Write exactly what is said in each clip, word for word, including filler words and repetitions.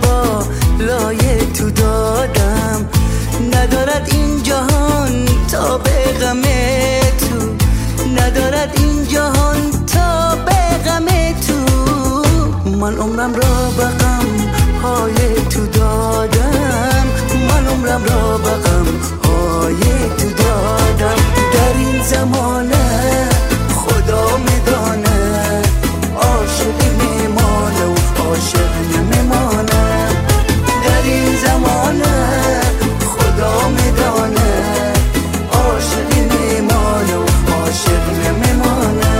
با لایه تو دادم. ندارد این جهان تا به غم تو، ندارد این جهان تا به غم تو. من عمرم را به غم های تو دادم، من عمرم را به غم های تو دادم. در این زمانه خدا میدانه عاشق میمانه و عاشق نمیمانه. در این زمانه خدا میدانه عاشق میمانه و عاشق نمیمانه.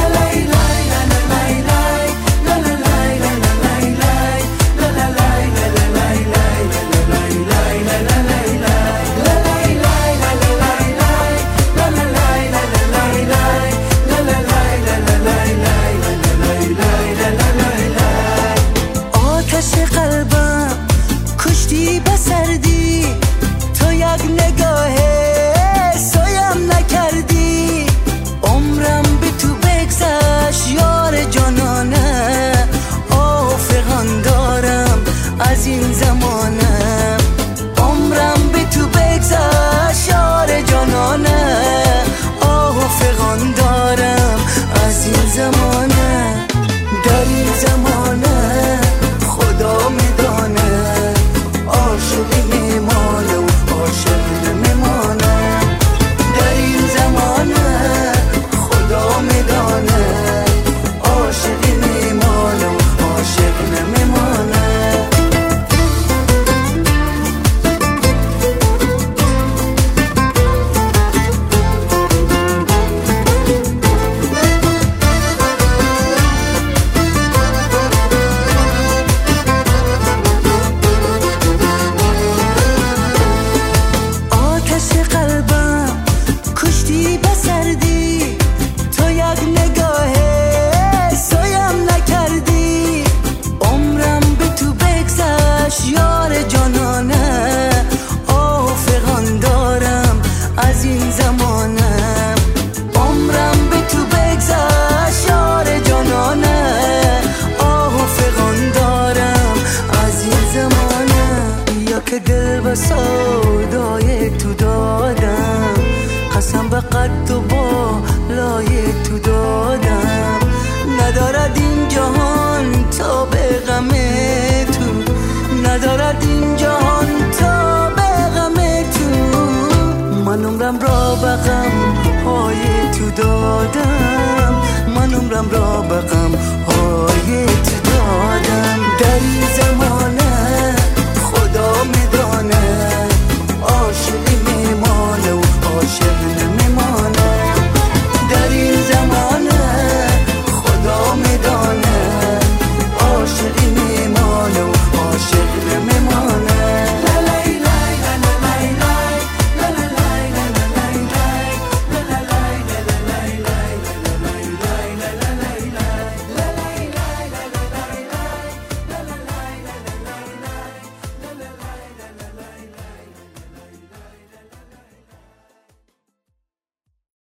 از این زمانه عمرم به تو بگذشت یار جانانه. آه و فغان دارم از این زمانه. در این زمانه خدا میدانه عاشق میمانه و عاشق نمیمانه. در این زمانه خدا میدانه عاشق میمانه و عاشق نمیمانه. یار جانانه آه فغان دارم از این زمانه. عمرم به تو بگذشت یار جانانه آه فغان دارم از این زمانه. یا که دل به سودای تو دادم، قسم به قد و با لای تو دادم. ندارد این جهان تا به غم تو، ندارد این جهان تا به غم تو. من عمرم را به غم های تو دادم، من عمرم را به غم